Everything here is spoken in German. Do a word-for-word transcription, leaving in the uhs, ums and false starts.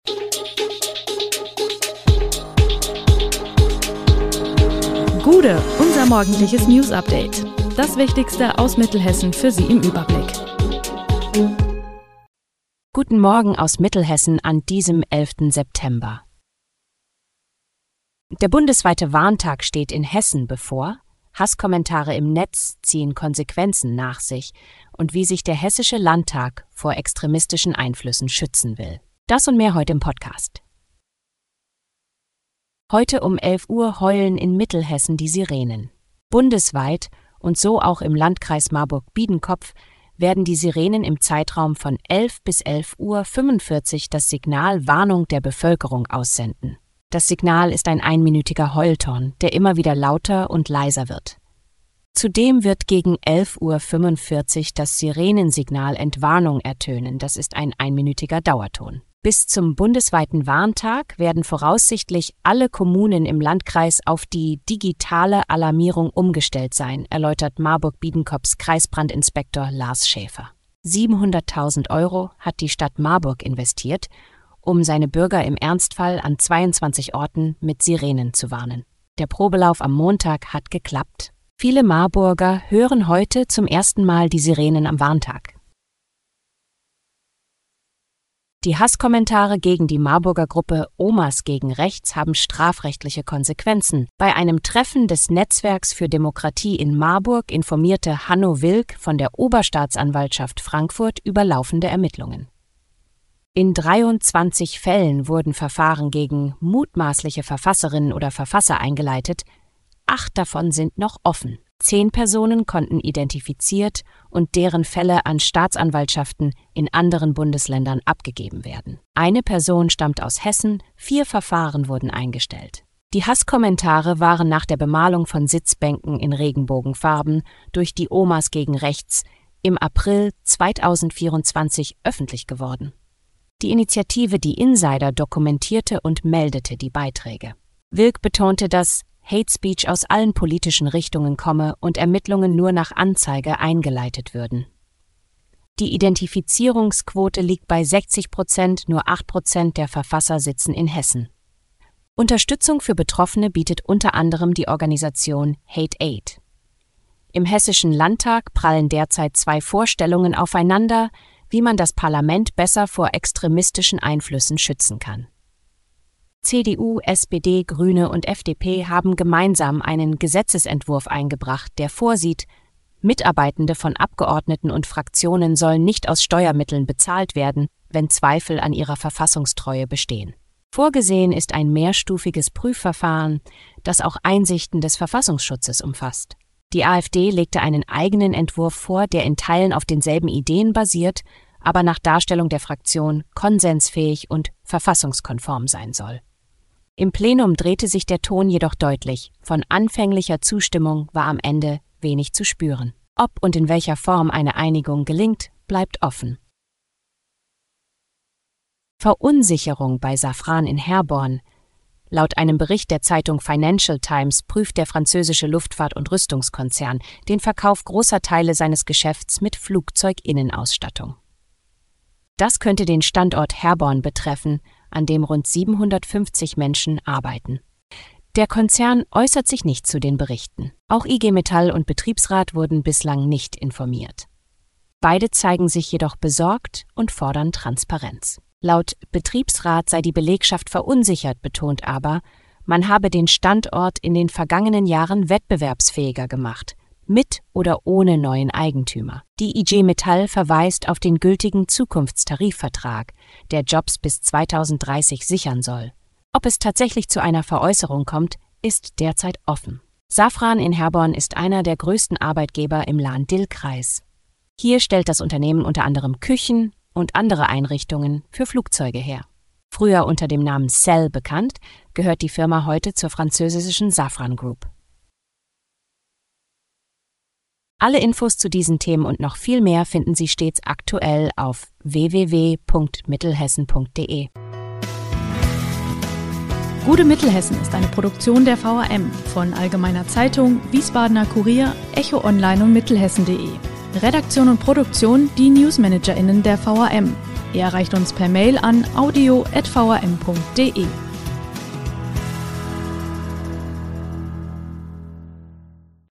Gude, unser morgendliches News-Update. Das Wichtigste aus Mittelhessen für Sie im Überblick. Guten Morgen aus Mittelhessen an diesem elften September. Der bundesweite Warntag steht in Hessen bevor. Hasskommentare im Netz ziehen Konsequenzen nach sich und wie sich der Hessische Landtag vor extremistischen Einflüssen schützen will. Das und mehr heute im Podcast. Heute um elf Uhr heulen in Mittelhessen die Sirenen. Bundesweit und so auch im Landkreis Marburg-Biedenkopf werden die Sirenen im Zeitraum von elf bis elf Uhr fünfundvierzig das Signal Warnung der Bevölkerung aussenden. Das Signal ist ein einminütiger Heulton, der immer wieder lauter und leiser wird. Zudem wird gegen elf Uhr fünfundvierzig das Sirenensignal Entwarnung ertönen, das ist ein einminütiger Dauerton. Bis zum bundesweiten Warntag werden voraussichtlich alle Kommunen im Landkreis auf die digitale Alarmierung umgestellt sein, erläutert Marburg-Biedenkopfs Kreisbrandinspektor Lars Schäfer. siebenhunderttausend Euro hat die Stadt Marburg investiert, um seine Bürger im Ernstfall an zweiundzwanzig Orten mit Sirenen zu warnen. Der Probelauf am Montag hat geklappt. Viele Marburger hören heute zum ersten Mal die Sirenen am Warntag. Die Hasskommentare gegen die Marburger Gruppe Omas gegen Rechts haben strafrechtliche Konsequenzen. Bei einem Treffen des Netzwerks für Demokratie in Marburg informierte Hanno Wilk von der Oberstaatsanwaltschaft Frankfurt über laufende Ermittlungen. In dreiundzwanzig Fällen wurden Verfahren gegen mutmaßliche Verfasserinnen oder Verfasser eingeleitet. Acht davon sind noch offen. Zehn Personen konnten identifiziert und deren Fälle an Staatsanwaltschaften in anderen Bundesländern abgegeben werden. Eine Person stammt aus Hessen, vier Verfahren wurden eingestellt. Die Hasskommentare waren nach der Bemalung von Sitzbänken in Regenbogenfarben durch die Omas gegen Rechts im April zweitausendvierundzwanzig öffentlich geworden. Die Initiative Die Insider dokumentierte und meldete die Beiträge. Wilk betonte, dass Hate Speech aus allen politischen Richtungen komme und Ermittlungen nur nach Anzeige eingeleitet würden. Die Identifizierungsquote liegt bei sechzig Prozent, nur acht Prozent der Verfasser sitzen in Hessen. Unterstützung für Betroffene bietet unter anderem die Organisation Hate Aid. Im Hessischen Landtag prallen derzeit zwei Vorstellungen aufeinander, wie man das Parlament besser vor extremistischen Einflüssen schützen kann. C D U, S P D, Grüne und F D P haben gemeinsam einen Gesetzesentwurf eingebracht, der vorsieht, Mitarbeitende von Abgeordneten und Fraktionen sollen nicht aus Steuermitteln bezahlt werden, wenn Zweifel an ihrer Verfassungstreue bestehen. Vorgesehen ist ein mehrstufiges Prüfverfahren, das auch Einsichten des Verfassungsschutzes umfasst. Die AfD legte einen eigenen Entwurf vor, der in Teilen auf denselben Ideen basiert, aber nach Darstellung der Fraktion konsensfähig und verfassungskonform sein soll. Im Plenum drehte sich der Ton jedoch deutlich. Von anfänglicher Zustimmung war am Ende wenig zu spüren. Ob und in welcher Form eine Einigung gelingt, bleibt offen. Verunsicherung bei Safran in Herborn. Laut einem Bericht der Zeitung Financial Times prüft der französische Luftfahrt- und Rüstungskonzern den Verkauf großer Teile seines Geschäfts mit Flugzeuginnenausstattung. Das könnte den Standort Herborn betreffen, an dem rund siebenhundertfünfzig Menschen arbeiten. Der Konzern äußert sich nicht zu den Berichten. Auch I G Metall und Betriebsrat wurden bislang nicht informiert. Beide zeigen sich jedoch besorgt und fordern Transparenz. Laut Betriebsrat sei die Belegschaft verunsichert, betont aber, man habe den Standort in den vergangenen Jahren wettbewerbsfähiger gemacht, mit oder ohne neuen Eigentümer. Die I G Metall verweist auf den gültigen Zukunftstarifvertrag, der Jobs bis zweitausenddreißig sichern soll. Ob es tatsächlich zu einer Veräußerung kommt, ist derzeit offen. Safran in Herborn ist einer der größten Arbeitgeber im Lahn-Dill-Kreis. Hier stellt das Unternehmen unter anderem Küchen und andere Einrichtungen für Flugzeuge her. Früher unter dem Namen Cell bekannt, gehört die Firma heute zur französischen Safran Group. Alle Infos zu diesen Themen und noch viel mehr finden Sie stets aktuell auf w w w punkt mittelhessen punkt d e. Gude Mittelhessen ist eine Produktion der V A M von Allgemeiner Zeitung, Wiesbadener Kurier, Echo Online und Mittelhessen punkt de. Redaktion und Produktion die NewsmanagerInnen der V A M. Ihr erreicht uns per Mail an audio at v r m punkt d e.